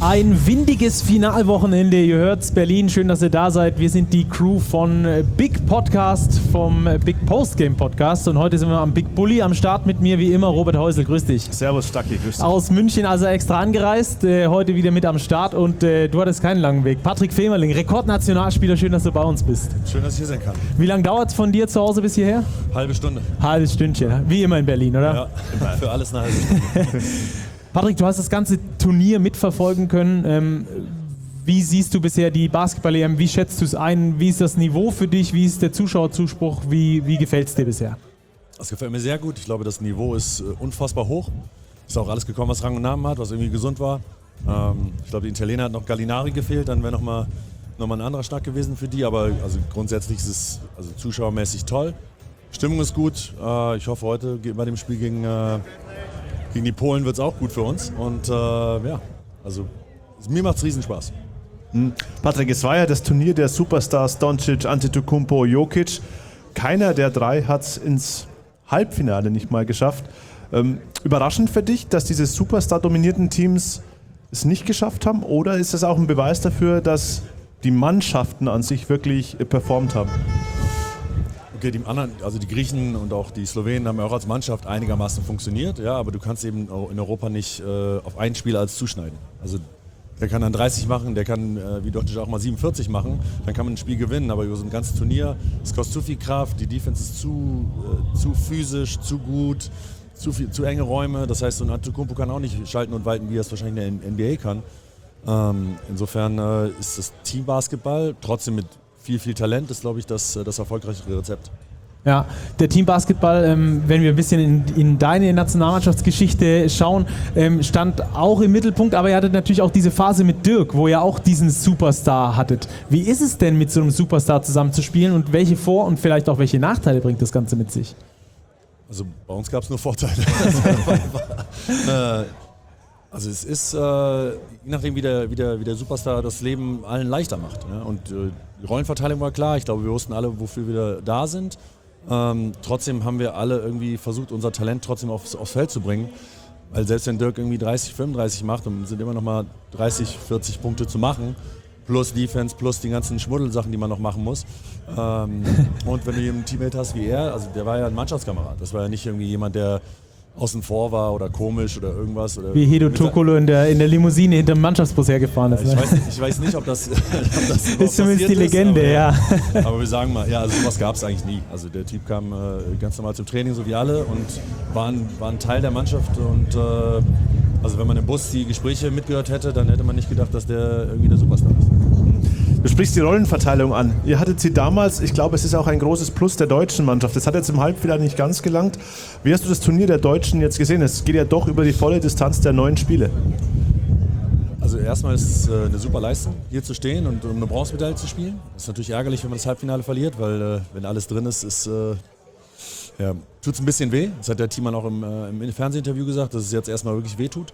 Ein windiges Finalwochenende, ihr hört's, Berlin, schön, dass ihr da seid. Wir sind die Crew von Big Podcast, vom Big Postgame Podcast und heute sind wir am Big Bully am Start mit mir, wie immer, Robert Häusl, grüß dich. Servus, Stacki, grüß dich. Aus München, also extra angereist, heute wieder mit am Start und du hattest keinen langen Weg. Patrick Femerling, Rekordnationalspieler, schön, dass du bei uns bist. Schön, dass ich hier sein kann. Wie lange dauert es von dir zu Hause bis hierher? Halbe Stunde. Halbes Stündchen, wie immer in Berlin, oder? Ja, für alles eine halbe Stunde. Patrick, du hast das ganze Turnier mitverfolgen können. Wie siehst du bisher die Basketball-EM? Wie schätzt du es ein? Wie ist das Niveau für dich? Wie ist der Zuschauerzuspruch? Wie gefällt es dir bisher? Das gefällt mir sehr gut. Ich glaube, das Niveau ist unfassbar hoch. Ist auch alles gekommen, was Rang und Namen hat, was irgendwie gesund war. Ich glaube, die Italiener hat noch Gallinari gefehlt, dann wäre noch mal ein anderer Schnack gewesen für die. Aber also grundsätzlich ist es also zuschauermäßig toll. Stimmung ist gut. Ich hoffe, heute bei dem Spiel gegen die Polen wird es auch gut für uns. Und ja, also mir macht es Riesenspaß. Patrick, es war ja das Turnier der Superstars Doncic, Antetokounmpo, Jokic. Keiner der drei hat es ins Halbfinale nicht mal geschafft. Überraschend für dich, dass diese Superstar-dominierten Teams es nicht geschafft haben? Oder ist das auch ein Beweis dafür, dass die Mannschaften an sich wirklich performt haben? Okay, die anderen, also die Griechen und auch die Slowenen haben ja auch als Mannschaft einigermaßen funktioniert, ja, aber du kannst eben in Europa nicht auf ein Spiel als zuschneiden. Also der kann dann 30 machen, der kann wie Doncic auch mal 47 machen, dann kann man ein Spiel gewinnen, aber über so ein ganzes Turnier, es kostet zu viel Kraft, die Defense ist zu physisch, zu gut, zu enge Räume, das heißt, so ein Antetokounmpo kann auch nicht schalten und walten, wie er es wahrscheinlich in der NBA kann. Insofern ist das Teambasketball trotzdem mit viel Talent ist, glaube ich, das erfolgreichere Rezept. Ja, der Teambasketball, wenn wir ein bisschen in deine Nationalmannschaftsgeschichte schauen, stand auch im Mittelpunkt, aber ihr hattet natürlich auch diese Phase mit Dirk, wo ihr auch diesen Superstar hattet. Wie ist es denn, mit so einem Superstar zusammenzuspielen und welche Vor- und vielleicht auch welche Nachteile bringt das Ganze mit sich? Also bei uns gab es nur Vorteile. Also es ist, je nachdem wie der Superstar das Leben allen leichter macht. Ja? Und die Rollenverteilung war klar, ich glaube wir wussten alle, wofür wir da sind. Trotzdem haben wir alle irgendwie versucht, unser Talent trotzdem aufs Feld zu bringen. Weil selbst wenn Dirk irgendwie 30, 35 macht, dann sind immer noch mal 30, 40 Punkte zu machen. Plus Defense, plus die ganzen Schmuddelsachen, die man noch machen muss. Und wenn du einen Teammate hast wie er, also der war ja ein Mannschaftskamerad. Das war ja nicht irgendwie jemand, der außen vor war oder komisch oder irgendwas. Oder wie Hedo Tokolo in der Limousine hinter dem Mannschaftsbus hergefahren ist. Ich weiß nicht, ob das ist zumindest die Legende, aber, ja. Aber wir sagen mal, ja, also sowas gab es eigentlich nie. Also der Typ kam ganz normal zum Training, so wie alle, und war ein Teil der Mannschaft. Und also wenn man im Bus die Gespräche mitgehört hätte, dann hätte man nicht gedacht, dass der irgendwie der Superstar ist. Du sprichst die Rollenverteilung an. Ihr hattet sie damals, ich glaube, es ist auch ein großes Plus der deutschen Mannschaft. Das hat jetzt im Halbfinale nicht ganz gelangt. Wie hast du das Turnier der Deutschen jetzt gesehen? Es geht ja doch über die volle Distanz der 9 Spiele. Also erstmal ist es eine super Leistung, hier zu stehen und um eine Bronzemedaille zu spielen. Das ist natürlich ärgerlich, wenn man das Halbfinale verliert, weil wenn alles drin ist, ja, tut es ein bisschen weh. Das hat der Thiemann auch im Fernsehinterview gesagt, dass es jetzt erstmal wirklich weh tut.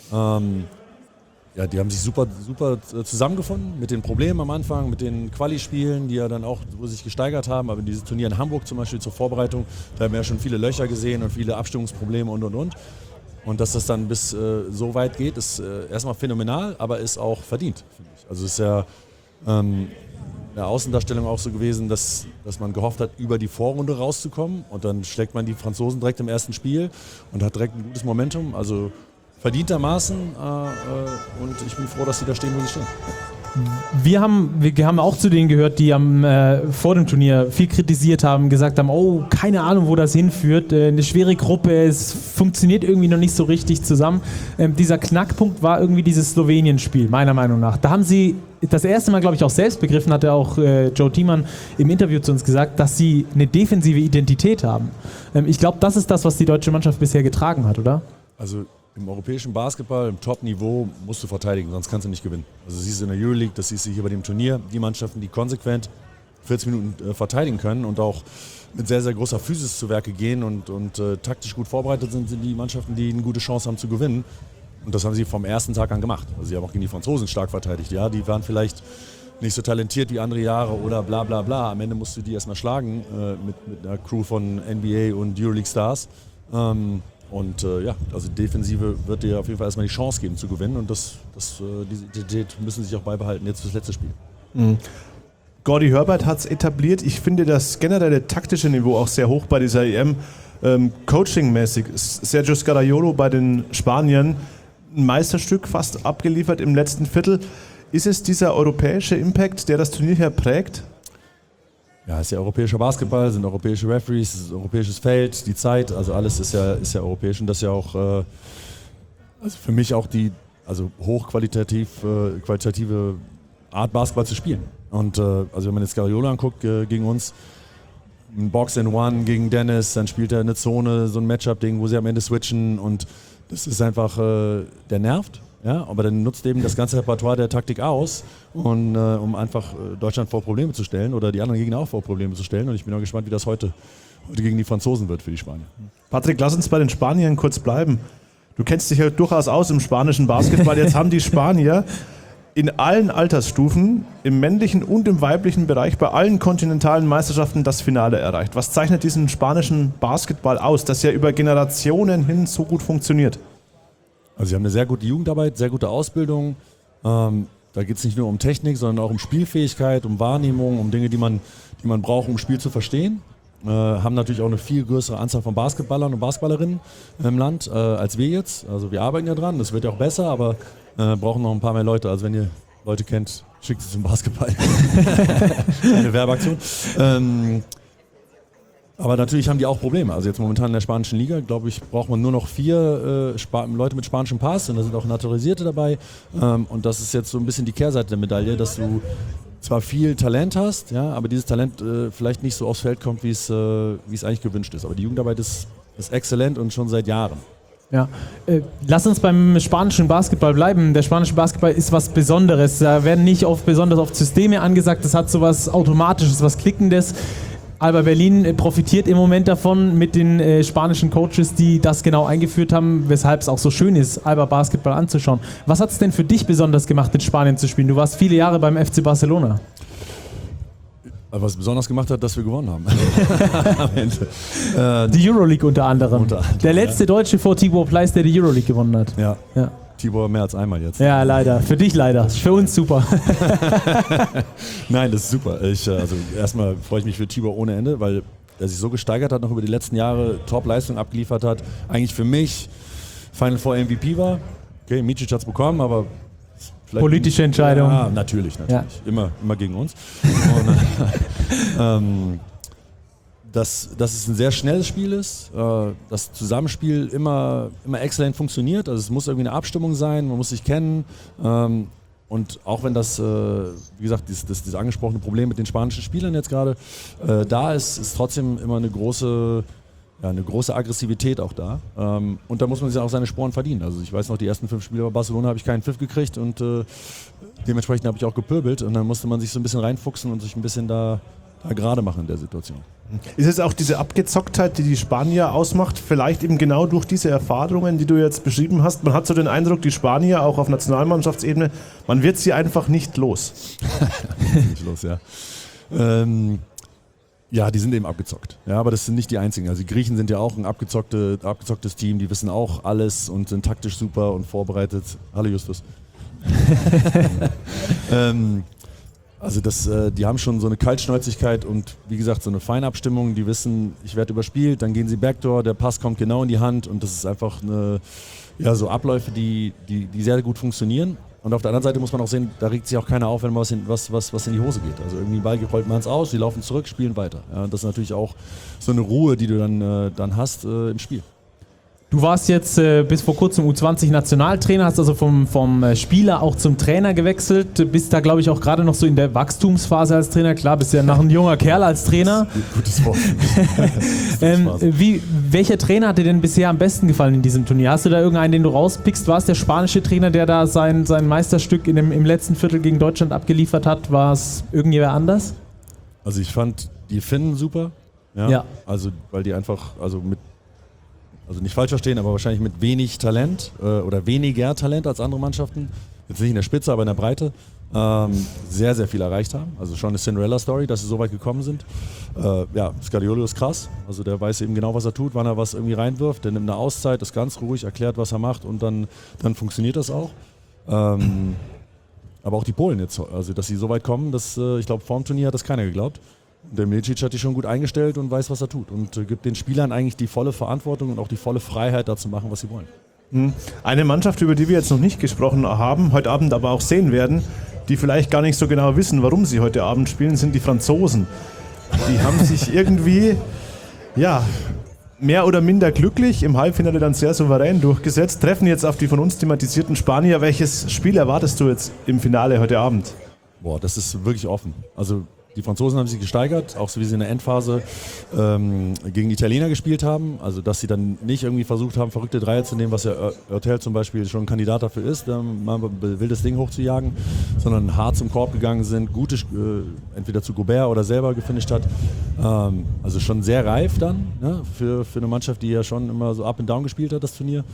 Ja, die haben sich super zusammengefunden mit den Problemen am Anfang, mit den Quali-Spielen, die ja dann auch wo sich gesteigert haben. Aber dieses Turnier in Hamburg zum Beispiel zur Vorbereitung, da haben wir ja schon viele Löcher gesehen und viele Abstimmungsprobleme und. Und dass das dann bis so weit geht, ist erstmal phänomenal, aber ist auch verdient, finde ich. Also es ist ja in der Außendarstellung auch so gewesen, dass man gehofft hat, über die Vorrunde rauszukommen. Und dann schlägt man die Franzosen direkt im ersten Spiel und hat direkt ein gutes Momentum. Also verdientermaßen und ich bin froh, dass sie da stehen, wo sie stehen. Wir haben auch zu denen gehört, die vor dem Turnier viel kritisiert haben, gesagt haben, oh, keine Ahnung, wo das hinführt, eine schwere Gruppe, es funktioniert irgendwie noch nicht so richtig zusammen. Dieser Knackpunkt war irgendwie dieses Slowenien-Spiel, meiner Meinung nach. Da haben sie das erste Mal, glaube ich, auch selbst begriffen, hat ja auch Joe Thiemann im Interview zu uns gesagt, dass sie eine defensive Identität haben. Ich glaube, das ist das, was die deutsche Mannschaft bisher getragen hat, oder? Also im europäischen Basketball, im Top-Niveau, musst du verteidigen, sonst kannst du nicht gewinnen. Also das siehst du in der Euroleague, das siehst du hier bei dem Turnier. Die Mannschaften, die konsequent 40 Minuten verteidigen können und auch mit sehr, sehr großer Physis zu Werke gehen und taktisch gut vorbereitet sind die Mannschaften, die eine gute Chance haben zu gewinnen. Und das haben sie vom ersten Tag an gemacht. Also sie haben auch gegen die Franzosen stark verteidigt. Ja, die waren vielleicht nicht so talentiert wie andere Jahre oder bla bla bla. Am Ende musst du die erstmal schlagen mit einer Crew von NBA und Euroleague Stars. Und also die Defensive wird dir auf jeden Fall erstmal die Chance geben zu gewinnen und diese Identität müssen sie sich auch beibehalten jetzt fürs letzte Spiel. Gordy Herbert hat es etabliert. Ich finde das generelle taktische Niveau auch sehr hoch bei dieser EM. Coaching-mäßig. Sergio Scariolo bei den Spaniern ein Meisterstück fast abgeliefert im letzten Viertel. Ist es dieser europäische Impact, der das Turnier hier prägt? Ja, es ist ja europäischer Basketball, sind europäische Referees, es ist ein europäisches Feld, die Zeit, also alles ist ja europäisch und das ist ja auch also für mich auch die qualitative Art Basketball zu spielen. Und also wenn man jetzt Scariolo anguckt gegen uns, ein Box-and-One gegen Dennis, dann spielt er eine Zone, so ein Matchup-Ding, wo sie am Ende switchen und das ist einfach, der nervt, ja, aber dann nutzt eben das ganze Repertoire der Taktik aus, und, um einfach Deutschland vor Probleme zu stellen oder die anderen Gegner auch vor Probleme zu stellen und ich bin auch gespannt, wie das heute gegen die Franzosen wird für die Spanier. Patrick, lass uns bei den Spaniern kurz bleiben. Du kennst dich ja durchaus aus im spanischen Basketball. Jetzt haben die Spanier in allen Altersstufen, im männlichen und im weiblichen Bereich, bei allen kontinentalen Meisterschaften das Finale erreicht. Was zeichnet diesen spanischen Basketball aus, das ja über Generationen hin so gut funktioniert? Also sie haben eine sehr gute Jugendarbeit, sehr gute Ausbildung. Da geht es nicht nur um Technik, sondern auch um Spielfähigkeit, um Wahrnehmung, um Dinge, die man braucht, um Spiel zu verstehen. Haben natürlich auch eine viel größere Anzahl von Basketballern und Basketballerinnen im Land als wir jetzt. Also wir arbeiten ja dran, das wird ja auch besser, aber brauchen noch ein paar mehr Leute. Also wenn ihr Leute kennt, schickt sie zum Basketball. Eine Werbeaktion. Aber natürlich haben die auch Probleme. Also jetzt momentan in der spanischen Liga, glaube ich, braucht man nur noch 4 Leute mit spanischem Pass und da sind auch Naturalisierte dabei. Und das ist jetzt so ein bisschen die Kehrseite der Medaille, dass du zwar viel Talent hast, ja, aber dieses Talent vielleicht nicht so aufs Feld kommt, wie es eigentlich gewünscht ist. Aber die Jugendarbeit ist exzellent und schon seit Jahren. Ja, lass uns beim spanischen Basketball bleiben. Der spanische Basketball ist was Besonderes. Da werden nicht besonders oft Systeme angesagt. Das hat so was Automatisches, was Klickendes. Alba Berlin profitiert im Moment davon mit den spanischen Coaches, die das genau eingeführt haben, weshalb es auch so schön ist, Alba Basketball anzuschauen. Was hat es denn für dich besonders gemacht, in Spanien zu spielen? Du warst viele Jahre beim FC Barcelona. Was besonders gemacht hat, dass wir gewonnen haben. Am Ende. Die Euroleague unter anderem. Der letzte Deutsche vor Tibor Pleiss, der die Euroleague gewonnen hat. Ja. Tibor mehr als einmal jetzt. Ja, leider. Für dich leider. Für uns super. Nein, das ist super. Also erstmal freue ich mich für Tibor ohne Ende, weil er sich so gesteigert hat, noch über die letzten Jahre Top-Leistung abgeliefert hat. Eigentlich für mich Final Four MVP war. Okay, Micic hat es bekommen, aber politische Entscheidung. Ja, natürlich. Ja. Immer gegen uns. Und, dass es ein sehr schnelles Spiel ist, das Zusammenspiel immer exzellent funktioniert. Also es muss irgendwie eine Abstimmung sein, man muss sich kennen. Und auch wenn das, wie gesagt, dieses angesprochene Problem mit den spanischen Spielern jetzt gerade da ist trotzdem immer eine große Aggressivität auch da. Und da muss man sich auch seine Sporen verdienen. Also ich weiß noch, die ersten 5 Spiele bei Barcelona habe ich keinen Pfiff gekriegt und dementsprechend habe ich auch gepöbelt. Und dann musste man sich so ein bisschen reinfuchsen und sich ein bisschen da gerade machen in der Situation. Ist es auch diese Abgezocktheit, die die Spanier ausmacht, vielleicht eben genau durch diese Erfahrungen, die du jetzt beschrieben hast? Man hat so den Eindruck, die Spanier, auch auf Nationalmannschaftsebene, man wird sie einfach nicht los. Nicht los, ja. Ja, die sind eben abgezockt. Ja, aber das sind nicht die einzigen. Also die Griechen sind ja auch ein abgezocktes Team, die wissen auch alles und sind taktisch super und vorbereitet. Hallo Justus. Also die haben schon so eine Kaltschnäuzigkeit und wie gesagt so eine Feinabstimmung, die wissen, ich werde überspielt, dann gehen sie Backdoor, der Pass kommt genau in die Hand und das ist einfach so Abläufe, die sehr gut funktionieren. Und auf der anderen Seite muss man auch sehen, da regt sich auch keiner auf, wenn was in die Hose geht. Also irgendwie ein Ball rollt man es aus, die laufen zurück, spielen weiter. Ja, das ist natürlich auch so eine Ruhe, die du dann hast im Spiel. Du warst jetzt bis vor kurzem U20-Nationaltrainer, hast also vom Spieler auch zum Trainer gewechselt, bist da glaube ich auch gerade noch so in der Wachstumsphase als Trainer, klar, bist ja noch ein junger Kerl als Trainer. Gutes Wort. Welcher Trainer hat dir denn bisher am besten gefallen in diesem Turnier? Hast du da irgendeinen, den du rauspickst? War es der spanische Trainer, der da sein Meisterstück im letzten Viertel gegen Deutschland abgeliefert hat? War es irgendjemand anders? Also ich fand die Finnen super, ja. Also weil die einfach, also nicht falsch verstehen, aber wahrscheinlich mit wenig Talent oder weniger Talent als andere Mannschaften. Jetzt nicht in der Spitze, aber in der Breite. sehr, sehr viel erreicht haben. Also schon eine Cinderella-Story, dass sie so weit gekommen sind. Scariolo ist krass. Also der weiß eben genau, was er tut, wann er was irgendwie reinwirft. Der nimmt eine Auszeit, ist ganz ruhig, erklärt, was er macht und dann funktioniert das auch. Aber auch die Polen jetzt, also dass sie so weit kommen, ich glaube, vor dem Turnier hat das keiner geglaubt. Der Milicic hat die schon gut eingestellt und weiß, was er tut und gibt den Spielern eigentlich die volle Verantwortung und auch die volle Freiheit, da zu machen, was sie wollen. Eine Mannschaft, über die wir jetzt noch nicht gesprochen haben, heute Abend aber auch sehen werden, die vielleicht gar nicht so genau wissen, warum sie heute Abend spielen, sind die Franzosen. Die haben sich irgendwie, mehr oder minder glücklich im Halbfinale dann sehr souverän durchgesetzt, treffen jetzt auf die von uns thematisierten Spanier. Welches Spiel erwartest du jetzt im Finale heute Abend? Boah, das ist wirklich offen. Also die Franzosen haben sich gesteigert, auch so wie sie in der Endphase gegen die Italiener gespielt haben. Also dass sie dann nicht irgendwie versucht haben, verrückte Dreier zu nehmen, was ja Hurtel zum Beispiel schon ein Kandidat dafür ist, mal ein wildes Ding hochzujagen, sondern hart zum Korb gegangen sind, gute, entweder zu Gobert oder selber gefinisht hat. Also schon sehr reif dann, ne, für eine Mannschaft, die ja schon immer so up and down gespielt hat, das Turnier.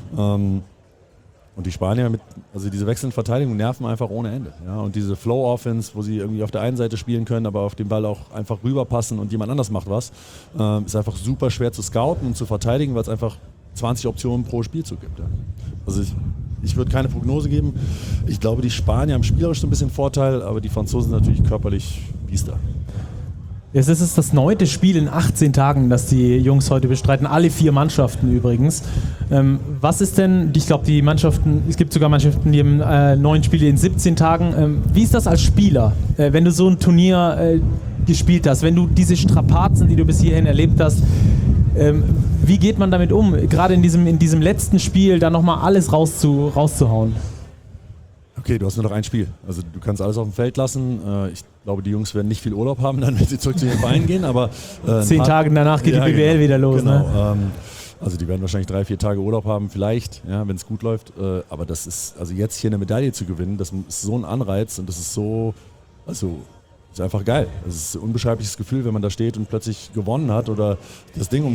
Und die Spanier also diese wechselnde Verteidigung nerven einfach ohne Ende. Ja? Und diese Flow-Offense, wo sie irgendwie auf der einen Seite spielen können, aber auf den Ball auch einfach rüberpassen und jemand anders macht was, ist einfach super schwer zu scouten und zu verteidigen, weil es einfach 20 Optionen pro Spielzug gibt. Ja? Also ich würde keine Prognose geben. Ich glaube, die Spanier haben spielerisch so ein bisschen Vorteil, aber die Franzosen natürlich körperlich Biester. Es ist das 9. Spiel in 18 Tagen, das die Jungs heute bestreiten. Alle 4 Mannschaften übrigens. Was ist denn, ich glaube, die Mannschaften, es gibt sogar Mannschaften, die haben 9 Spiele in 17 Tagen. Wie ist das als Spieler, wenn du so ein Turnier gespielt hast, wenn du diese Strapazen, die du bis hierhin erlebt hast, wie geht man damit um, gerade in diesem letzten Spiel da nochmal alles rauszuhauen? Okay, du hast nur noch ein Spiel. Also du kannst alles auf dem Feld lassen. Ich glaube, die Jungs werden nicht viel Urlaub haben, dann, wenn sie zurück zu ihren Vereinen gehen. Aber 10 Tage danach geht die BBL wieder los. Genau. Ne? Also die werden wahrscheinlich 3-4 Tage Urlaub haben, vielleicht, ja, wenn es gut läuft. Aber das ist, also jetzt hier eine Medaille zu gewinnen, das ist so ein Anreiz und das ist so, also ist einfach geil. Das ist ein unbeschreibliches Gefühl, wenn man da steht und plötzlich gewonnen hat oder das Ding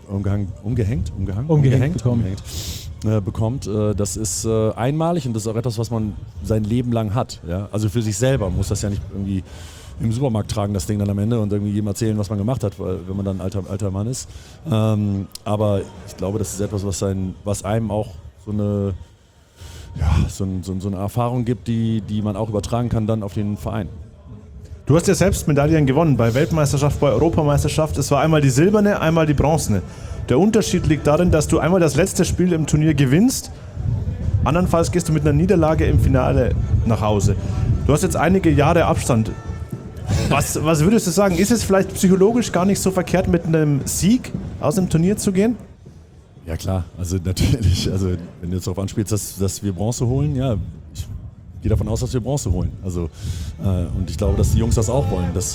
bekommt. Das ist einmalig und das ist auch etwas, was man sein Leben lang hat. Ja? Also für sich selber muss das ja nicht irgendwie im Supermarkt tragen, das Ding dann am Ende und irgendwie jedem erzählen, was man gemacht hat, wenn man dann ein alter Mann ist. Aber ich glaube, das ist etwas, was einem auch so eine Erfahrung gibt, die man auch übertragen kann dann auf den Verein. Du hast ja selbst Medaillen gewonnen, bei Weltmeisterschaft, bei Europameisterschaft. Es war einmal die silberne, einmal die bronzene. Der Unterschied liegt darin, dass du einmal das letzte Spiel im Turnier gewinnst, andernfalls gehst du mit einer Niederlage im Finale nach Hause. Du hast jetzt einige Jahre Abstand. Was würdest du sagen, ist es vielleicht psychologisch gar nicht so verkehrt, mit einem Sieg aus dem Turnier zu gehen? Ja klar, also natürlich, also wenn du jetzt darauf anspielst, dass wir Bronze holen, ja, ich gehe davon aus, dass wir Bronze holen. Also, und ich glaube, dass die Jungs das auch wollen. Das,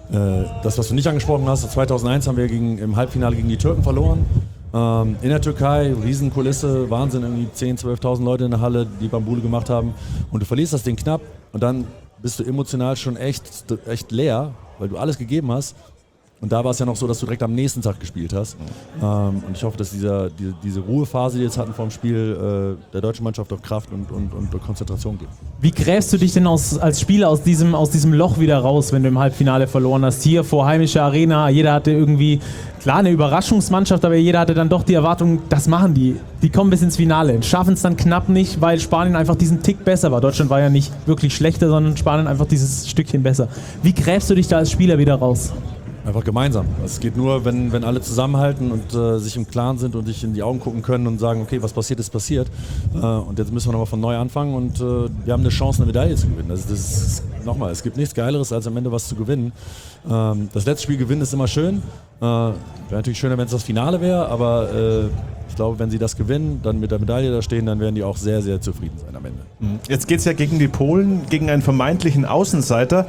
was du nicht angesprochen hast, 2001 haben wir im Halbfinale gegen die Türken verloren. In der Türkei, Riesenkulisse, Wahnsinn, irgendwie 10.000, 12.000 Leute in der Halle, die Bambule gemacht haben. Und du verlierst das Ding knapp und dann bist du emotional schon echt leer, weil du alles gegeben hast. Und da war es ja noch so, dass du direkt am nächsten Tag gespielt hast. Und ich hoffe, dass diese Ruhephase, die wir jetzt hatten vor dem Spiel, der deutschen Mannschaft auch Kraft und Konzentration gibt. Wie gräbst du dich denn als Spieler aus diesem Loch wieder raus, wenn du im Halbfinale verloren hast? Hier vor heimischer Arena, jeder hatte irgendwie, klar, eine Überraschungsmannschaft, aber jeder hatte dann doch die Erwartung, das machen die. Die kommen bis ins Finale, schaffen es dann knapp nicht, weil Spanien einfach diesen Tick besser war. Deutschland war ja nicht wirklich schlechter, sondern Spanien einfach dieses Stückchen besser. Wie gräbst du dich da als Spieler wieder raus? Einfach gemeinsam. Es geht nur, wenn alle zusammenhalten und sich im Klaren sind und sich in die Augen gucken können und sagen, okay, was passiert, ist passiert. Und jetzt müssen wir nochmal von neu anfangen und wir haben eine Chance, eine Medaille zu gewinnen. Also das ist, nochmal, es gibt nichts Geileres, als am Ende was zu gewinnen. Das letzte Spiel gewinnen ist immer schön. Wäre natürlich schöner, wenn es das Finale wäre, aber ich glaube, wenn sie das gewinnen, dann mit der Medaille da stehen, dann werden die auch sehr, sehr zufrieden sein am Ende. Jetzt geht es ja gegen die Polen, gegen einen vermeintlichen Außenseiter.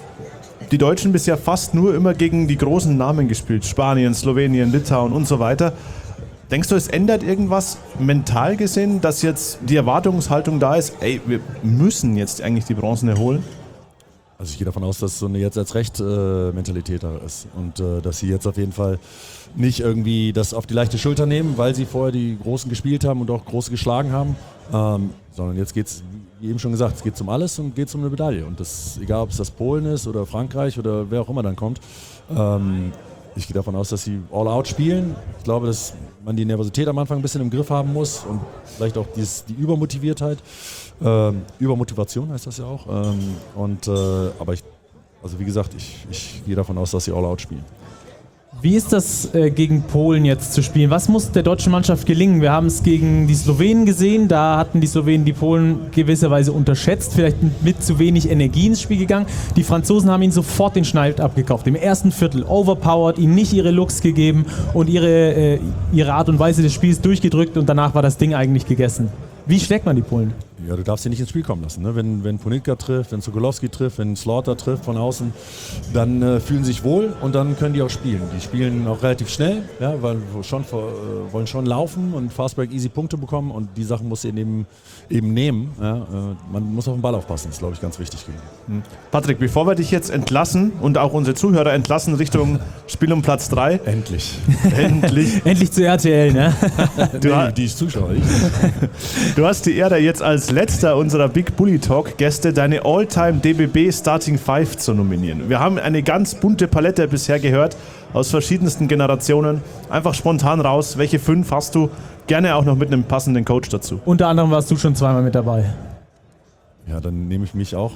Die Deutschen bisher fast nur immer gegen die großen Namen gespielt. Spanien, Slowenien, Litauen und so weiter. Denkst du, es ändert irgendwas mental gesehen, dass jetzt die Erwartungshaltung da ist, ey, wir müssen jetzt eigentlich die Bronzene holen? Also ich gehe davon aus, dass so eine jetzt als Recht Mentalität da ist und dass sie jetzt auf jeden Fall nicht irgendwie das auf die leichte Schulter nehmen, weil sie vorher die Großen gespielt haben und auch Große geschlagen haben, sondern jetzt geht's, wie eben schon gesagt, es geht um alles und geht um eine Medaille. Und das, egal ob es das Polen ist oder Frankreich oder wer auch immer dann kommt. Ich gehe davon aus, dass sie all out spielen. Ich glaube, dass man die Nervosität am Anfang ein bisschen im Griff haben muss und vielleicht auch die Übermotiviertheit. Übermotivation heißt das ja auch. Aber wie gesagt, ich gehe davon aus, dass sie all out spielen. Wie ist das gegen Polen jetzt zu spielen? Was muss der deutschen Mannschaft gelingen? Wir haben es gegen die Slowenen gesehen, da hatten die Slowenen die Polen gewisserweise unterschätzt, vielleicht mit zu wenig Energie ins Spiel gegangen. Die Franzosen haben ihnen sofort den Schneid abgekauft, im ersten Viertel overpowered, ihnen nicht ihre Looks gegeben und ihre Art und Weise des Spiels durchgedrückt und danach war das Ding eigentlich gegessen. Wie schlägt man die Polen? Ja, du darfst sie nicht ins Spiel kommen lassen. Ne? Wenn Ponitka trifft, wenn Sokolowski trifft, wenn Slaughter trifft von außen, dann fühlen sie sich wohl und dann können die auch spielen. Die spielen auch relativ schnell, ja, weil wollen schon laufen und Fastbreak easy Punkte bekommen und die Sachen muss sie eben nehmen. Ja? Man muss auf den Ball aufpassen, das ist, glaube ich, ganz wichtig. Patrick, bevor wir dich jetzt entlassen und auch unsere Zuhörer entlassen Richtung Spiel um Platz 3. Endlich. Endlich zu RTL, ne? Die Zuschauer. Du hast die Ehre, jetzt als letzter unserer Big Bully Talk Gäste deine All-Time DBB Starting Five zu nominieren. Wir haben eine ganz bunte Palette bisher gehört, aus verschiedensten Generationen. Einfach spontan raus, welche 5 hast du? Gerne auch noch mit einem passenden Coach dazu. Unter anderem warst du schon zweimal mit dabei. Ja, dann nehme ich mich auch.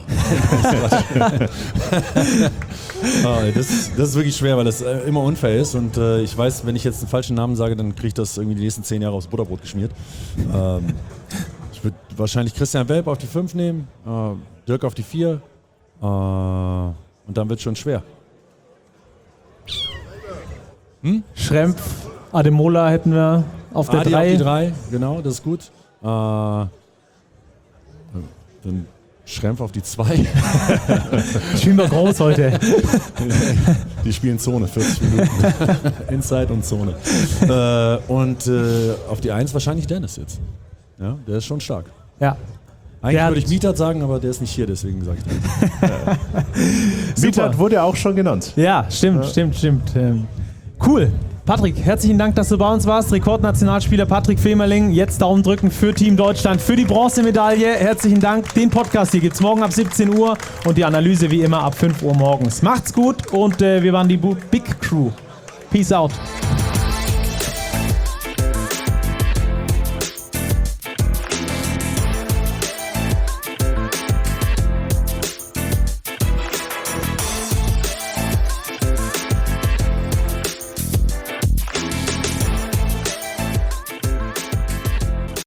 Das ist wirklich schwer, weil das immer unfair ist und ich weiß, wenn ich jetzt einen falschen Namen sage, dann kriege ich das irgendwie die nächsten 10 Jahre aufs Butterbrot geschmiert. Ich würde wahrscheinlich Christian Welp auf die 5 nehmen, Dirk auf die 4 und dann wird es schon schwer. Schrempf, Ademola hätten wir auf der 3. Auf die 3, genau, das ist gut. Dann Schrempf auf die 2. Spielen wir groß heute. Die spielen Zone, 40 Minuten. Inside und Zone. Auf die 1 wahrscheinlich Dennis jetzt. Ja, der ist schon stark. Ja. Eigentlich würde ich Mietert sagen, aber der ist nicht hier, deswegen sage ich das. Mietert wurde auch schon genannt. Ja, stimmt. Cool. Patrick, herzlichen Dank, dass du bei uns warst. Rekordnationalspieler Patrick Femerling. Jetzt Daumen drücken für Team Deutschland, für die Bronzemedaille. Herzlichen Dank. Den Podcast hier gibt es morgen ab 17 Uhr und die Analyse wie immer ab 5 Uhr morgens. Macht's gut und wir waren die Big Crew. Peace out.